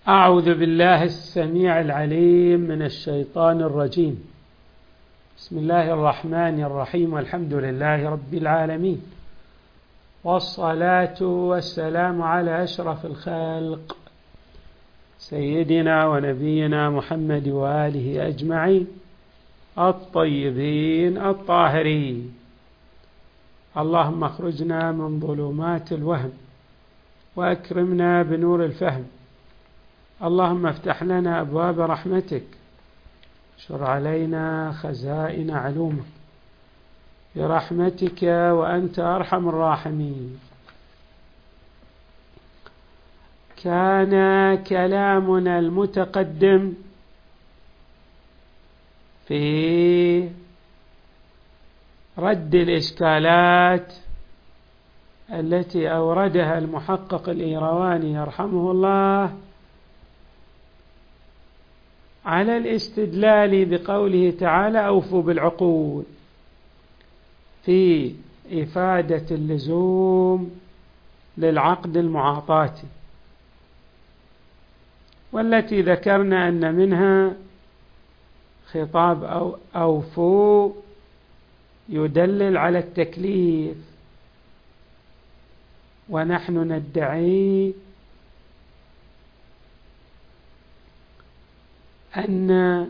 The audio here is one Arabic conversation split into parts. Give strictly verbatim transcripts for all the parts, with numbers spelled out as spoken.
أعوذ بالله السميع العليم من الشيطان الرجيم. بسم الله الرحمن الرحيم، والحمد لله رب العالمين، والصلاة والسلام على أشرف الخلق سيدنا ونبينا محمد وآله أجمعين الطيبين الطاهرين. اللهم اخرجنا من ظلمات الوهم وأكرمنا بنور الفهم. اللهم افتح لنا أبواب رحمتك، اشر علينا خزائن علومك برحمتك وأنت أرحم الراحمين. كان كلامنا المتقدم في رد الإشكالات التي أوردها المحقق الإيرواني يرحمه الله على الاستدلال بقوله تعالى: أوفوا بالعقود، في إفادة اللزوم للعقد المعاطاتي، والتي ذكرنا أن منها خطاب أو أوفوا يدلل على التكليف، ونحن ندعي أن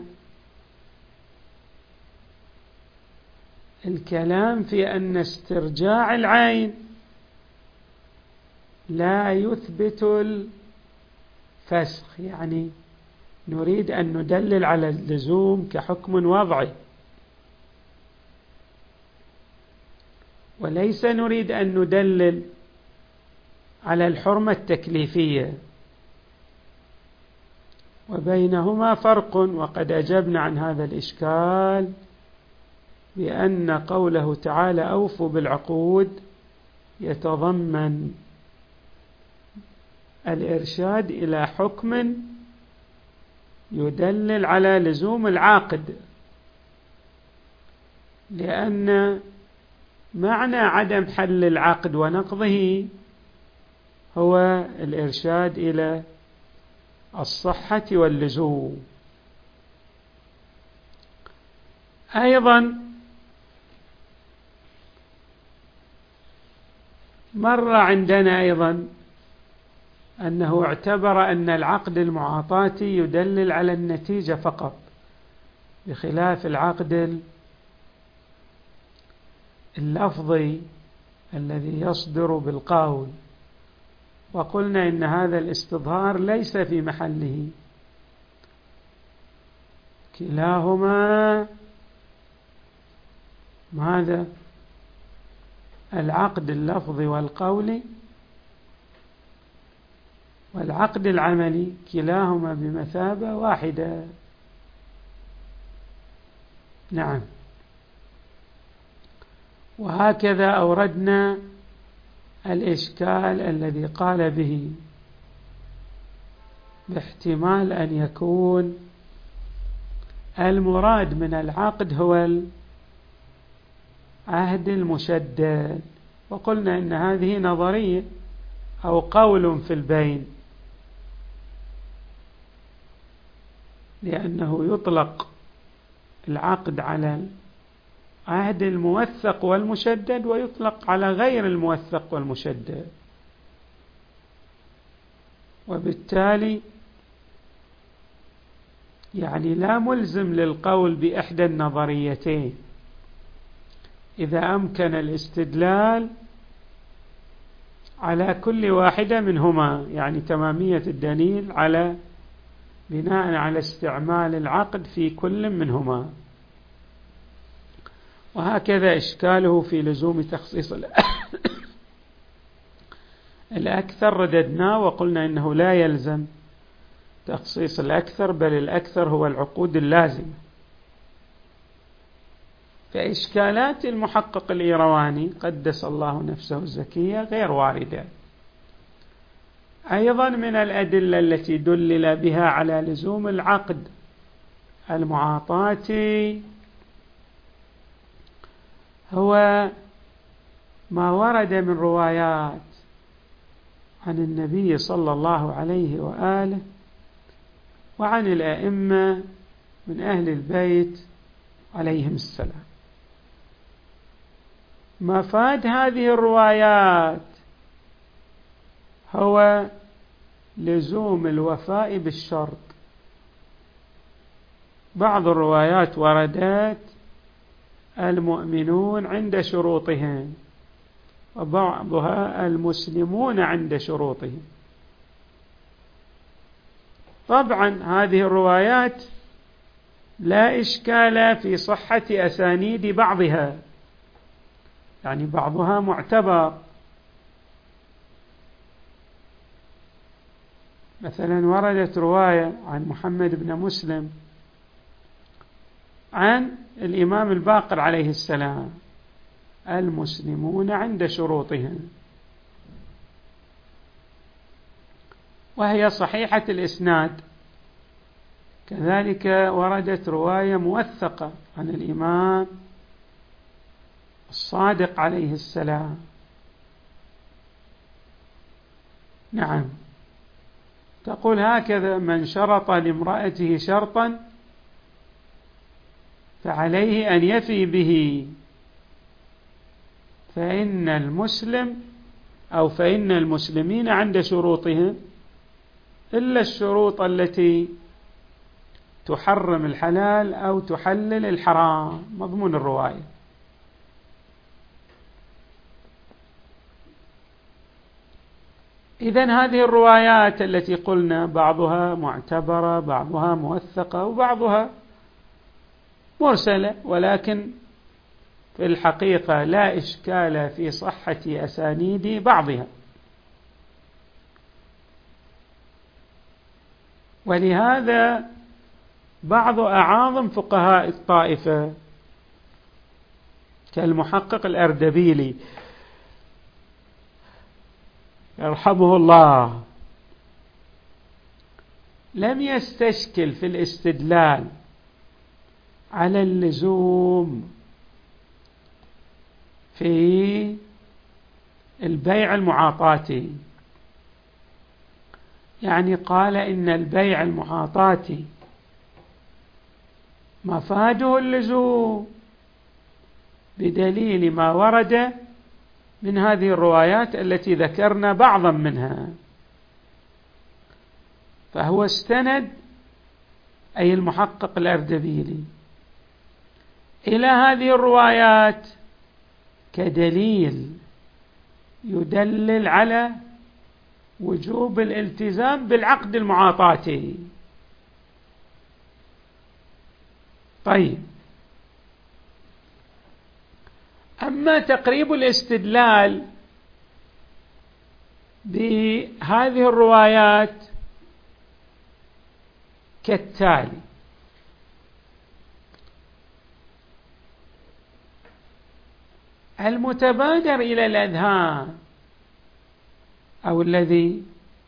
الكلام في أن استرجاع العين لا يثبت الفسخ، يعني نريد أن ندلل على اللزوم كحكم وضعي، وليس نريد أن ندلل على الحرمة التكليفية، وبينهما فرق. وقد أجبنا عن هذا الإشكال بأن قوله تعالى: أوفوا بالعقود، يتضمن الإرشاد إلى حكم يدلل على لزوم العاقد، لأن معنى عدم حل العقد ونقضه هو الإرشاد إلى الصحة واللزوم. أيضا مر عندنا أيضا أنه اعتبر أن العقد المعاطاتي يدلل على النتيجة فقط، بخلاف العقد اللفظي الذي يصدر بالقول، وقلنا إن هذا الاستظهار ليس في محله، كلاهما ماذا؟ العقد اللفظي والقولي والعقد العملي كلاهما بمثابة واحدة. نعم. وهكذا أوردنا الإشكال الذي قال به باحتمال أن يكون المراد من العقد هو العهد المشدد، وقلنا إن هذه نظرية أو قول في البين، لأنه يطلق العقد على العهد الموثق والمشدد، ويطلق على غير الموثق والمشدد، وبالتالي يعني لا ملزم للقول بإحدى النظريتين إذا أمكن الاستدلال على كل واحدة منهما، يعني تمامية الدليل على بناء على استعمال العقد في كل منهما. وهكذا إشكاله في لزوم تخصيص الأكثر رددناه وقلنا إنه لا يلزم تخصيص الأكثر، بل الأكثر هو العقود اللازمة. فإشكالات المحقق الإيرواني قدس الله نفسه الزكية غير واردة. أيضا من الأدلة التي دلل بها على لزوم العقد المعاطاتي هو ما ورد من روايات عن النبي صلى الله عليه وآله وعن الأئمة من أهل البيت عليهم السلام. مفاد هذه الروايات هو لزوم الوفاء بالشرط. بعض الروايات وردت المؤمنون عند شروطهم، وبعضها المسلمون عند شروطهم. طبعا هذه الروايات لا إشكال في صحة أسانيد بعضها، يعني بعضها معتبر. مثلا وردت رواية عن محمد بن مسلم عن الإمام الباقر عليه السلام: المسلمون عند شروطهم، وهي صحيحة الإسناد. كذلك وردت رواية موثقة عن الإمام الصادق عليه السلام. نعم، تقول هكذا: من شرط لامرأته شرطا فعليه أن يفي به، فإن المسلم أو فإن المسلمين عند شروطهم إلا الشروط التي تحرم الحلال أو تحلل الحرام. مضمون الرواية. إذن هذه الروايات التي قلنا بعضها معتبرة، بعضها موثقة، وبعضها مرسلة، ولكن في الحقيقة لا إشكال في صحة أسانيد بعضها. ولهذا بعض أعاظم فقهاء الطائفة كالمحقق الأردبيلي يرحمه الله لم يستشكل في الاستدلال على اللزوم في البيع المعاطاتي. يعني قال إن البيع المعاطاتي مفاده اللزوم بدليل ما ورد من هذه الروايات التي ذكرنا بعضا منها. فهو استند، أي المحقق الأردبيلي، إلى هذه الروايات كدليل يدلل على وجوب الالتزام بالعقد المعاطاتي. طيب، أما تقريب الاستدلال بهذه الروايات كالتالي: المتبادر إلى الأذهان أو الذي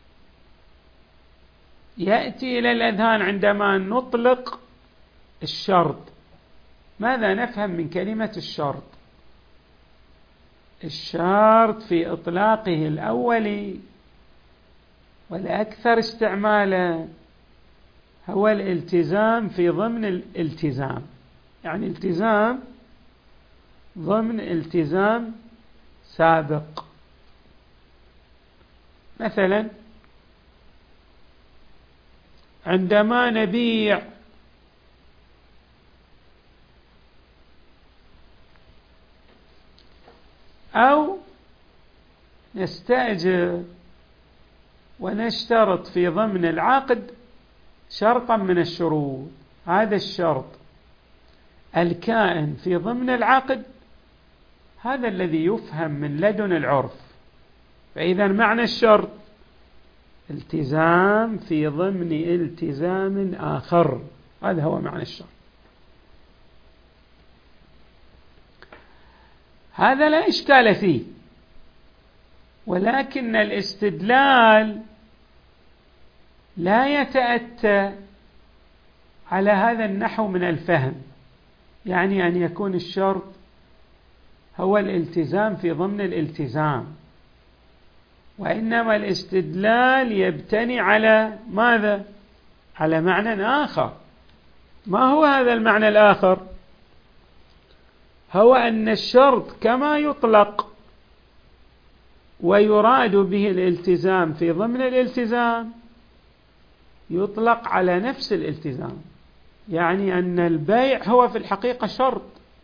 يأتي إلى الأذهان عندما نطلق الشرط، ماذا نفهم من كلمة الشرط؟ الشرط في إطلاقه الأولي والأكثر استعمالا هو الالتزام في ضمن الالتزام، يعني التزام ضمن التزام سابق. مثلا عندما نبيع أو نستأجر ونشترط في ضمن العقد شرطا من الشروط، هذا الشرط الكائن في ضمن العقد هذا الذي يفهم من لدن العرف. فإذا معنى الشرط التزام في ضمن التزام آخر، هذا هو معنى الشرط. هذا لا إشكال فيه، ولكن الاستدلال لا يتأتى على هذا النحو من الفهم، يعني أن يكون الشرط هو الالتزام في ضمن الالتزام، وإنما الاستدلال يبتني على ماذا؟ على معنى آخر. ما هو هذا المعنى الآخر؟ هو أن الشرط كما يطلق ويراد به الالتزام في ضمن الالتزام يطلق على نفس الالتزام، يعني أن البيع هو في الحقيقة شرط.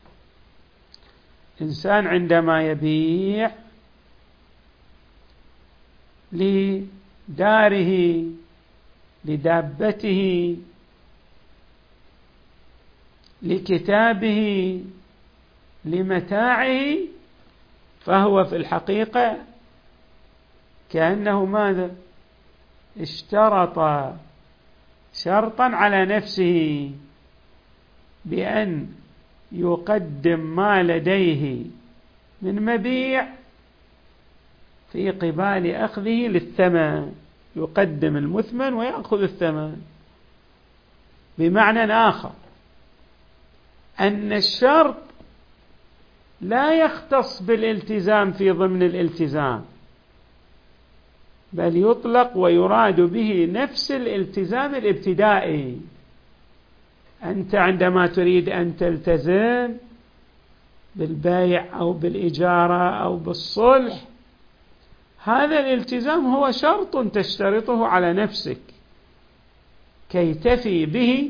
إنسان عندما يبيع لداره، لدابته، لكتابه، لمتاعه، فهو في الحقيقة كأنه ماذا؟ اشترط شرطا على نفسه بأن يقدم ما لديه من مبيع في قبال أخذه للثمن، يقدم المثمن ويأخذ الثمن. بمعنى آخر أن الشرط لا يختص بالالتزام في ضمن الالتزام، بل يطلق ويراد به نفس الالتزام الابتدائي. أنت عندما تريد أن تلتزم بالبيع أو بالإجارة أو بالصلح، هذا الالتزام هو شرط تشترطه على نفسك كي تفي به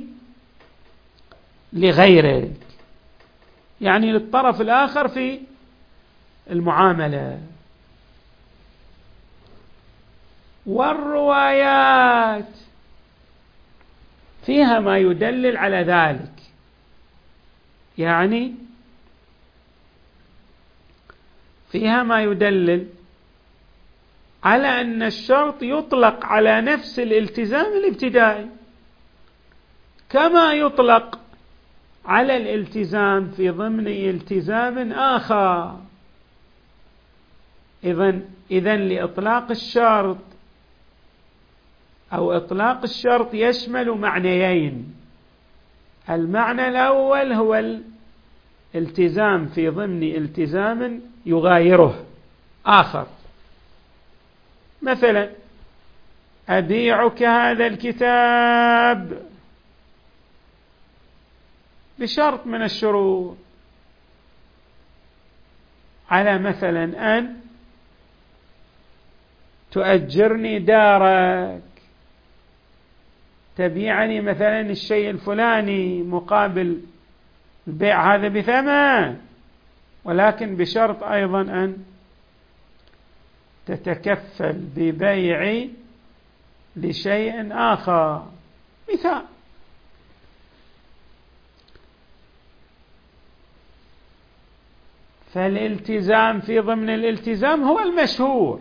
لغيرك، يعني للطرف الآخر في المعاملة. والروايات فيها ما يدلل على ذلك، يعني فيها ما يدلل على أن الشرط يطلق على نفس الالتزام الابتدائي كما يطلق على الالتزام في ضمن التزام آخر. إذن إذن لإطلاق الشرط أو إطلاق الشرط يشمل معنيين. المعنى الأول هو الالتزام في ضمن التزام يغايره آخر، مثلا أبيعك هذا الكتاب بشرط من الشروط، على مثلا أن تؤجرني دارك، تبيعني مثلا الشيء الفلاني مقابل البيع هذا بثمن، ولكن بشرط أيضا أن تتكفل ببيعي لشيء آخر. مثال: فالالتزام في ضمن الالتزام هو المشهور،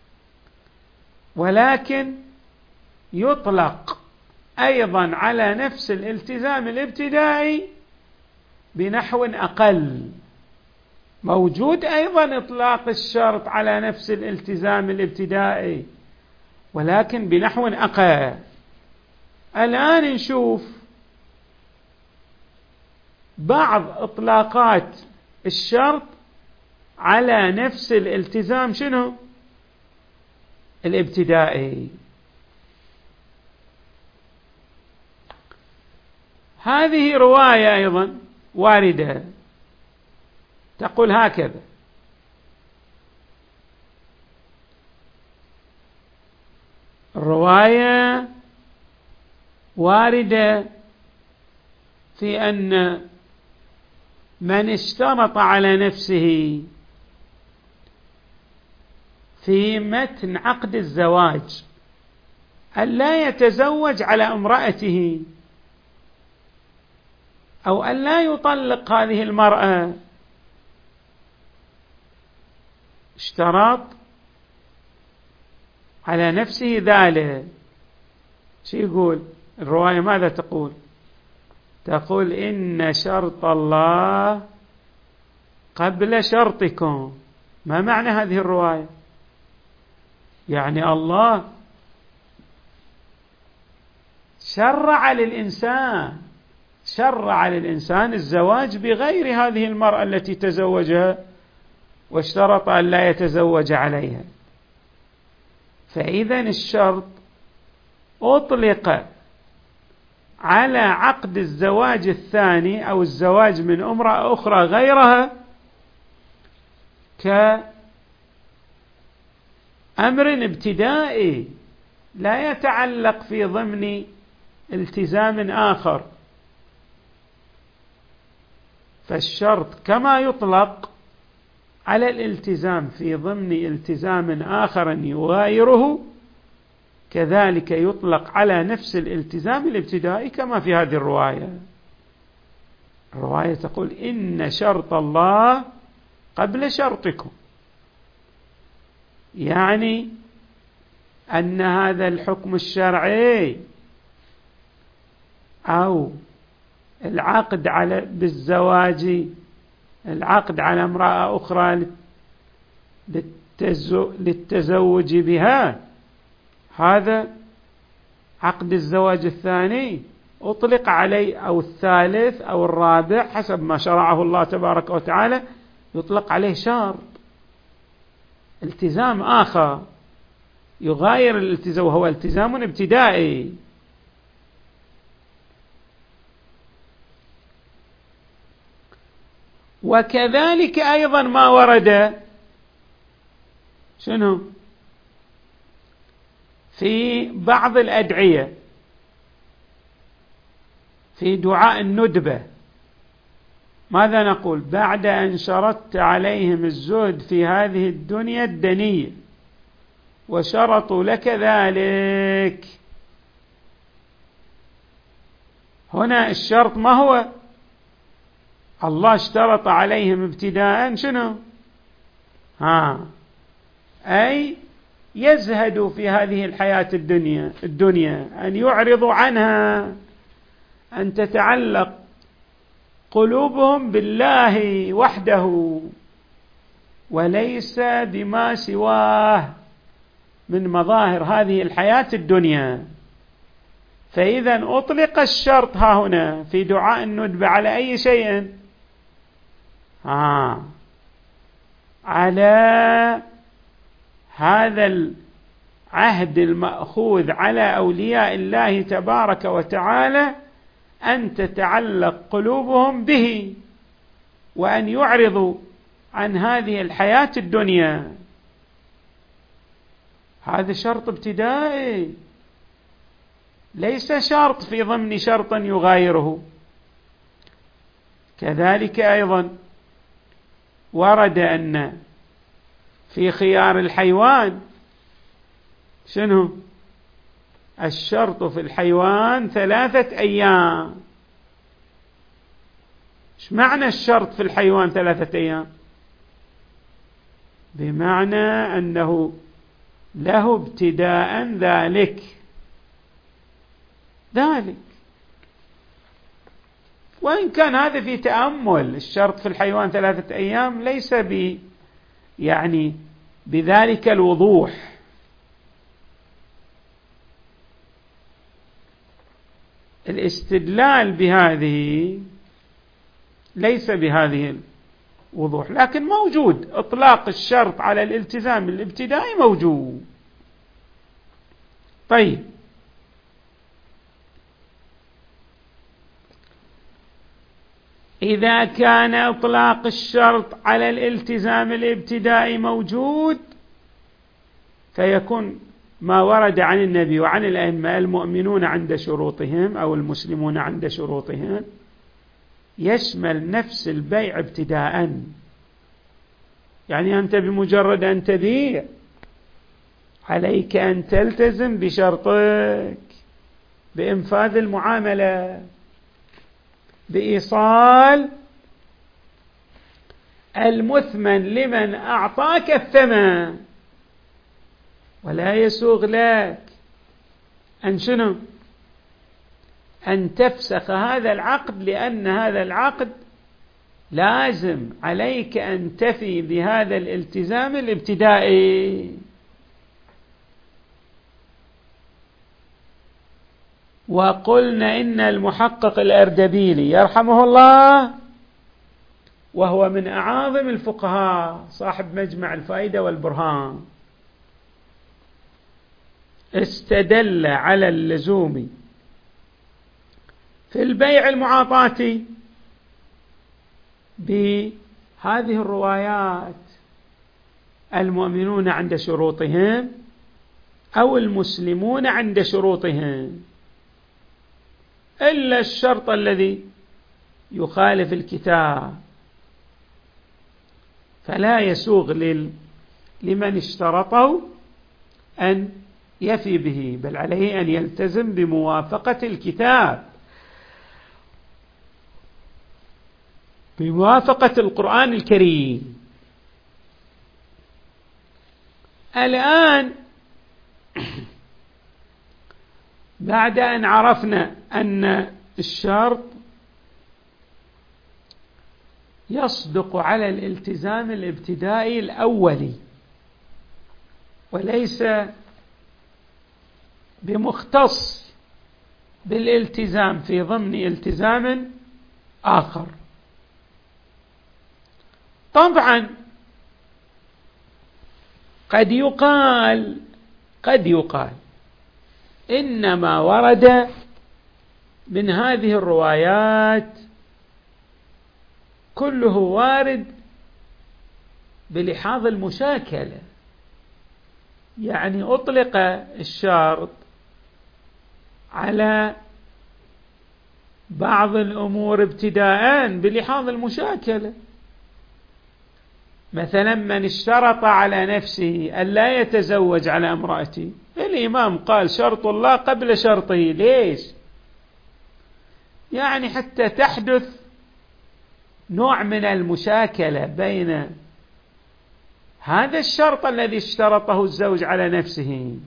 ولكن يطلق أيضا على نفس الالتزام الابتدائي بنحو أقل. موجود أيضا إطلاق الشرط على نفس الالتزام الابتدائي ولكن بنحو أقل. الآن نشوف بعض إطلاقات الشرط على نفس الالتزام شنو؟ الابتدائي. هذه رواية أيضا واردة تقول هكذا: الرواية واردة في أن من اشترط على نفسه في متن عقد الزواج أن لا يتزوج على امرأته أو أن لا يطلق هذه المرأة، اشترط على نفسه ذلك. شو يقول الرواية؟ ماذا تقول؟ تقول: إن شرط الله قبل شرطكم. ما معنى هذه الرواية؟ يعني الله شرع للإنسان شرع للإنسان الزواج بغير هذه المرأة التي تزوجها واشترط أن لا يتزوج عليها. فإذا الشرط أطلق على عقد الزواج الثاني أو الزواج من امرأة أخرى غيرها كأمر ابتدائي لا يتعلق في ضمن التزام آخر. فالشرط كما يطلق على الالتزام في ضمن التزام آخر يغايره، كذلك يطلق على نفس الالتزام الابتدائي كما في هذه الرواية. الرواية تقول: إن شرط الله قبل شرطكم، يعني أن هذا الحكم الشرعي أو العقد على بالزواج، العقد على امرأة أخرى للتزوج بها، هذا عقد الزواج الثاني أطلق عليه، أو الثالث أو الرابع حسب ما شرعه الله تبارك وتعالى، يطلق عليه شرط التزام آخر يغاير الالتزام، وهو التزام ابتدائي. وكذلك أيضا ما ورد شنو في بعض الأدعية في دعاء الندبة، ماذا نقول؟ بعد أن شرطت عليهم الزهد في هذه الدنيا الدنية وشرطوا لك ذلك. هنا الشرط ما هو؟ الله اشترط عليهم ابتداء شنو؟ ها أي يزهدوا في هذه الحياة الدنيا الدنيا أن يعرضوا عنها، أن تتعلق قلوبهم بالله وحده وليس بما سواه من مظاهر هذه الحياة الدنيا. فإذا أطلق الشرط ها هنا في دعاء الندبة على أي شيء؟ آه على هذا العهد المأخوذ على أولياء الله تبارك وتعالى، أن تتعلق قلوبهم به وأن يعرضوا عن هذه الحياة الدنيا. هذا شرط ابتدائي، ليس شرط في ضمن شرط يغايره. كذلك أيضا ورد أن في خيار الحيوان شنو؟ الشرط في الحيوان ثلاثة أيام. ايش معنى الشرط في الحيوان ثلاثة أيام؟ بمعنى أنه له ابتداء ذلك ذلك وإن كان هذا في تأمل. الشرط في الحيوان ثلاثة أيام ليس ب يعني بذلك الوضوح. الاستدلال بهذه ليس بهذه الوضوح، لكن موجود إطلاق الشرط على الالتزام الابتدائي موجود. طيب، إذا كان إطلاق الشرط على الالتزام الابتدائي موجود، فيكون ما ورد عن النبي وعن الأئمة المؤمنون عند شروطهم أو المسلمون عند شروطهم يشمل نفس البيع ابتداء. يعني أنت بمجرد أن تبيع عليك أن تلتزم بشرطك بإنفاذ المعاملة، بإيصال المثمن لمن أعطاك الثمن، ولا يسوغ لك أن شنو؟ أن تفسخ هذا العقد، لأن هذا العقد لازم عليك أن تفي بهذا الالتزام الابتدائي. وقلنا إن المحقق الأردبيلي يرحمه الله، وهو من أعاظم الفقهاء صاحب مجمع الفائدة والبرهان، استدل على اللزوم في البيع المعاطاتي بهذه الروايات المؤمنون عند شروطهم أو المسلمون عند شروطهم، إلا الشرط الذي يخالف الكتاب فلا يسوغ لمن اشترطه أن يفي به، بل عليه أن يلتزم بموافقة الكتاب، بموافقة القرآن الكريم. الآن بعد أن عرفنا أن الشرط يصدق على الالتزام الابتدائي الأولي وليس بمختص بالالتزام في ضمن التزام آخر. طبعا قد يقال قد يقال إنما ورد من هذه الروايات كله وارد بلحاظ المشاكلة، يعني أطلق الشرط على بعض الأمور ابتداءً بلحاظ المشاكلة. مثلا من اشترط على نفسه أن لا يتزوج على امرأته، الإمام قال شرط الله قبل شرطه. ليش؟ يعني حتى تحدث نوع من المشاكلة بين هذا الشرط الذي اشترطه الزوج على نفسه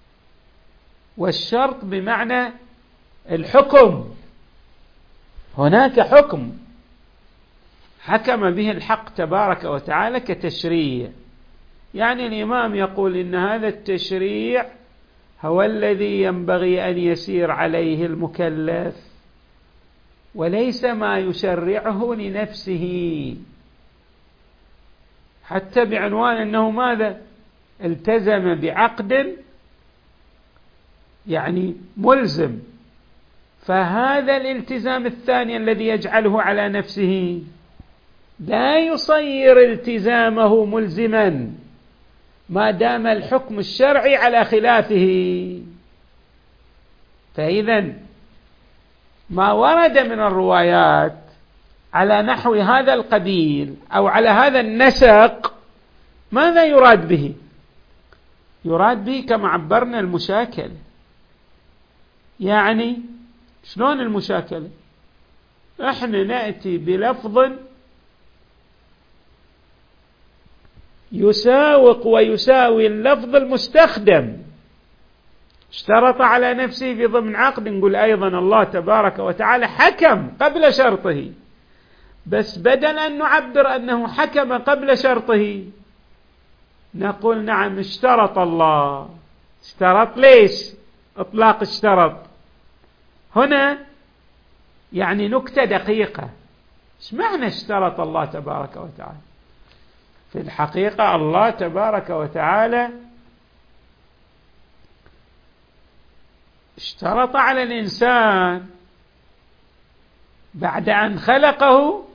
والشرط بمعنى الحكم. هناك حكم حكم به الحق تبارك وتعالى كتشريع، يعني الإمام يقول إن هذا التشريع هو الذي ينبغي أن يسير عليه المكلف وليس ما يشرعه لنفسه، حتى بعنوان أنه ماذا؟ التزم بعقد يعني ملزم. فهذا الالتزام الثاني الذي يجعله على نفسه لا يصير التزامه ملزما ما دام الحكم الشرعي على خلافه. فإذا ما ورد من الروايات على نحو هذا القبيل أو على هذا النسق ماذا يراد به؟ يراد به كما عبرنا المشاكلة. يعني شلون المشاكلة؟ احنا نأتي بلفظ يساوق ويساوي اللفظ المستخدم، اشترط على نفسه في ضمن عقد، نقول أيضا الله تبارك وتعالى حكم قبل شرطه، بس بدل أن نعبر أنه حكم قبل شرطه نقول نعم اشترط الله. اشترط ليش؟ اطلاق اشترط هنا يعني نكتة دقيقة. ايش معنى اشترط الله تبارك وتعالى؟ في الحقيقة الله تبارك وتعالى اشترط على الإنسان بعد أن خلقه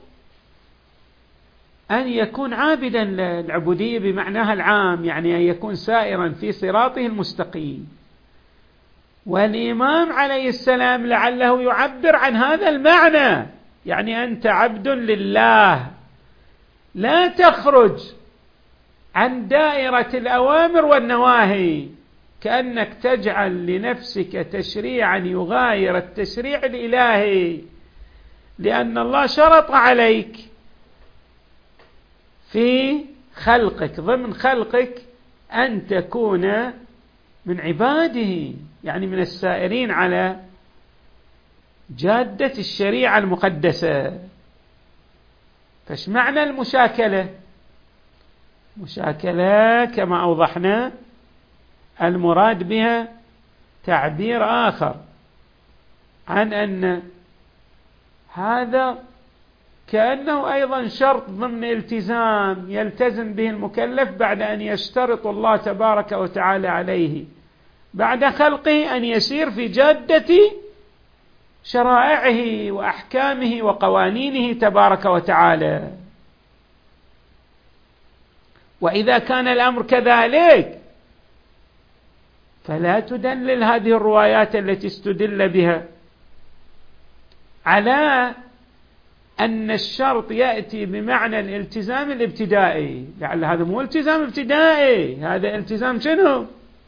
أن يكون عابدا للعبودية بمعناها العام، يعني أن يكون سائرا في صراطه المستقيم. والإمام عليه السلام لعله يعبر عن هذا المعنى، يعني أنت عبد لله لا تخرج عن دائرة الأوامر والنواهي، كأنك تجعل لنفسك تشريعا يغاير التشريع الإلهي، لأن الله شرط عليك في خلقك ضمن خلقك أن تكون من عباده، يعني من السائرين على جادة الشريعة المقدسة. فايش معنى المشاكلة؟ مشاكلة كما أوضحنا المراد بها تعبير آخر عن أن هذا كأنه أيضا شرط ضمن التزام يلتزم به المكلف بعد أن يشترط الله تبارك وتعالى عليه بعد خلقه أن يسير في جادة شرائعه وأحكامه وقوانينه تبارك وتعالى. وإذا كان الأمر كذلك فلا تدلل هذه الروايات التي استدل بها على أن الشرط يأتي بمعنى الالتزام الابتدائي، لعل هذا مو التزام ابتدائي، هذا التزام شنو؟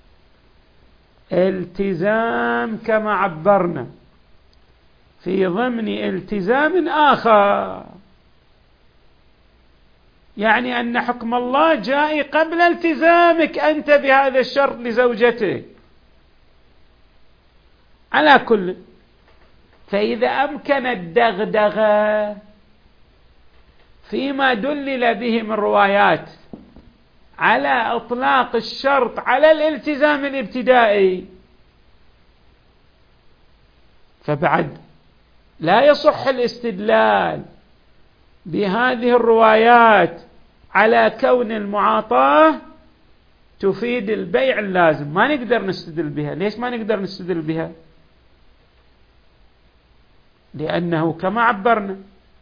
التزام كما عبرنا في ضمن التزام آخر، يعني أن حكم الله جاء قبل التزامك أنت بهذا الشرط لزوجتك. على كل، فإذا أمكن الدغدغة فيما دلل به من روايات على إطلاق الشرط على الالتزام الابتدائي، فبعد لا يصح الاستدلال بهذه الروايات على كون المعاطاة تفيد البيع اللازم. ما نقدر نستدل بها. ليش ما نقدر نستدل بها؟ لأنه كما عبرنا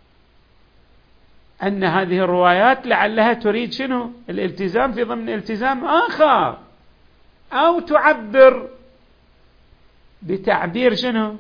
أن هذه الروايات لعلها تريد شنو؟ الالتزام في ضمن التزام آخر، أو تعبر بتعبير شنو؟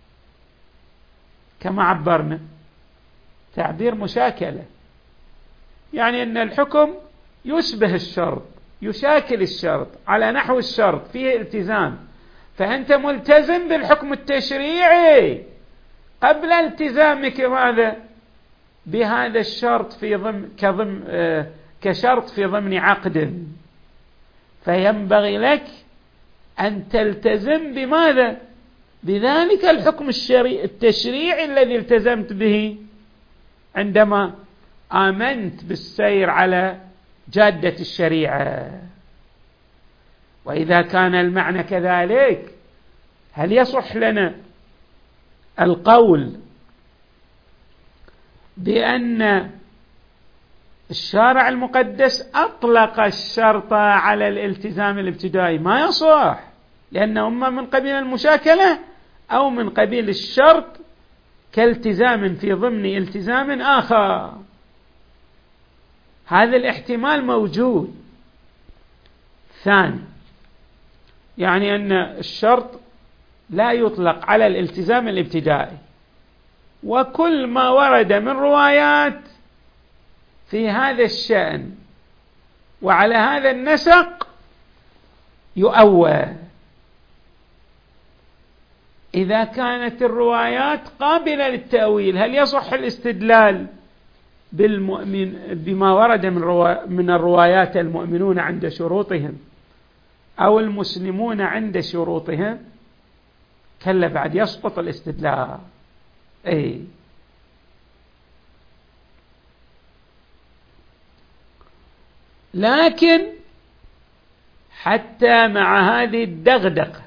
كما عبرنا تعبير مشاكلة، يعني أن الحكم يشبه الشرط، يشاكل الشرط على نحو الشرط فيه التزام، فأنت ملتزم بالحكم التشريعي قبل التزامك ماذا؟ بهذا الشرط في ضمن كضمن آه كشرط في ضمن عقد، فينبغي لك أن تلتزم بماذا؟ بذلك الحكم الشرعي التشريعي الذي التزمت به عندما آمنت بالسير على جادة الشريعة. وإذا كان المعنى كذلك هل يصح لنا القول بأن الشارع المقدس أطلق الشرط على الالتزام الابتدائي؟ ما يصح، لأنه إما من قبيل المشاكلة أو من قبيل الشرط كالتزام في ضمن التزام آخر. هذا الاحتمال موجود. ثاني، يعني أن الشرط لا يطلق على الالتزام الابتدائي، وكل ما ورد من روايات في هذا الشأن وعلى هذا النسق يؤول. إذا كانت الروايات قابلة للتأويل هل يصح الاستدلال بالمؤمن بما ورد من, روا من الروايات المؤمنون عند شروطهم أو المسلمون عند شروطهم؟ كلا، بعد يسقط الاستدلال. أي لكن حتى مع هذه الدغدغة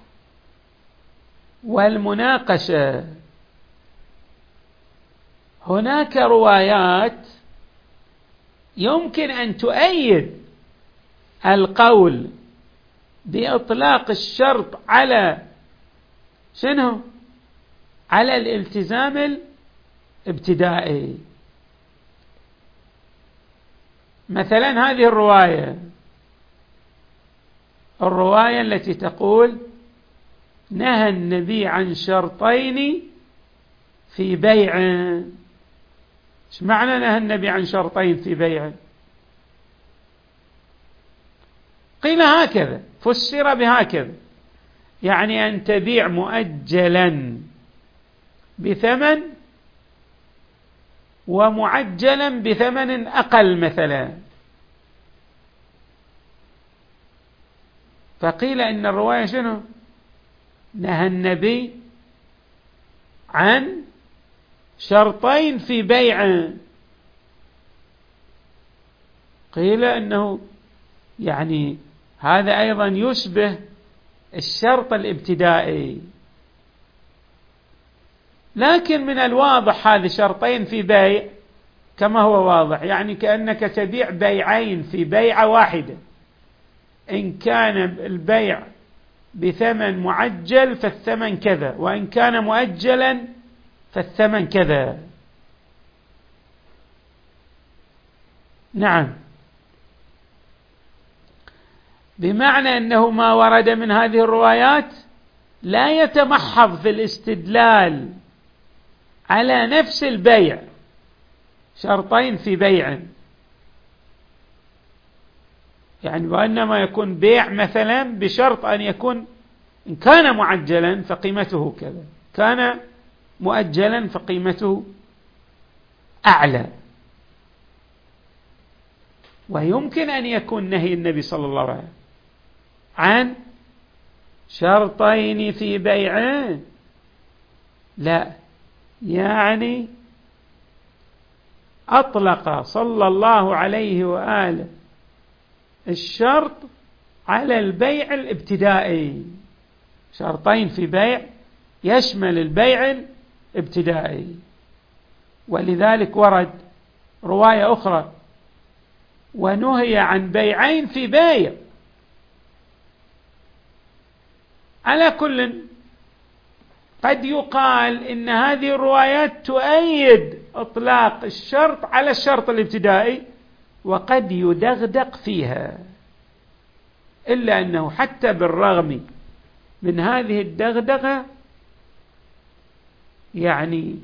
والمناقشة هناك روايات يمكن أن تؤيد القول بإطلاق الشرط على شنو؟ على الالتزام الابتدائي. مثلا هذه الرواية الرواية التي تقول نهى النبي عن شرطين في بيع. ايش معنى نهى النبي عن شرطين في بيع؟ قيل هكذا، فسر بهكذا، يعني أن تبيع مؤجلا بثمن ومعجلا بثمن أقل مثلا. فقيل إن الرواية شنو؟ نهى النبي عن شرطين في بيع. قيل إنه يعني هذا أيضا يشبه الشرط الابتدائي، لكن من الواضح هذه شرطين في بيع كما هو واضح، يعني كأنك تبيع بيعين في بيعة واحدة. إن كان البيع بثمن معجل فالثمن كذا، وإن كان مؤجلا فالثمن كذا. نعم، بمعنى أنه ما ورد من هذه الروايات لا يتمحض في الاستدلال على نفس البيع، شرطين في بيع، يعني وإنما يكون بيع مثلا بشرط أن يكون إن كان معجلا فقيمته كذا، كان مؤجلا فقيمته أعلى. ويمكن أن يكون نهي النبي صلى الله عليه وسلم عن شرطين في بيعين، لا، يعني أطلق صلى الله عليه وآله الشرط على البيع الابتدائي، شرطين في بيع يشمل البيع الابتدائي. ولذلك ورد رواية أخرى ونهي عن بيعين في بيع. على كل، قد يقال إن هذه الروايات تؤيد إطلاق الشرط على الشرط الابتدائي، وقد يدغدغ فيها، إلا أنه حتى بالرغم من هذه الدغدغة يعني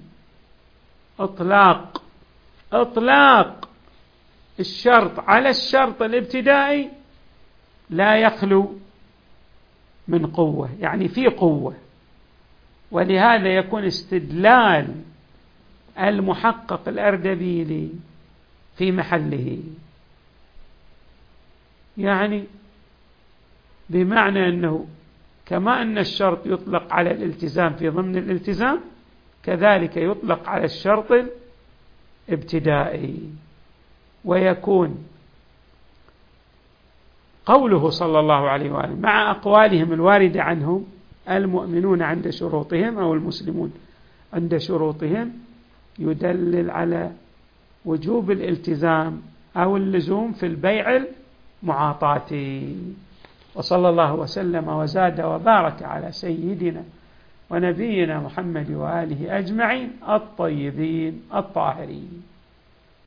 إطلاق إطلاق الشرط على الشرط الابتدائي لا يخلو من قوة، يعني في قوة. ولهذا يكون استدلال المحقق الأردبيلي في محله، يعني بمعنى أنه كما أن الشرط يطلق على الالتزام في ضمن الالتزام، كذلك يطلق على الشرط الابتدائي. ويكون قوله صلى الله عليه وآله مع أقوالهم الواردة عنهم المؤمنون عند شروطهم أو المسلمون عند شروطهم يدلل على وجوب الالتزام أو اللزوم في البيع المعاطاتي. وصلى الله وسلم وزاد وبارك على سيدنا ونبينا محمد وآله أجمعين الطيبين الطاهرين.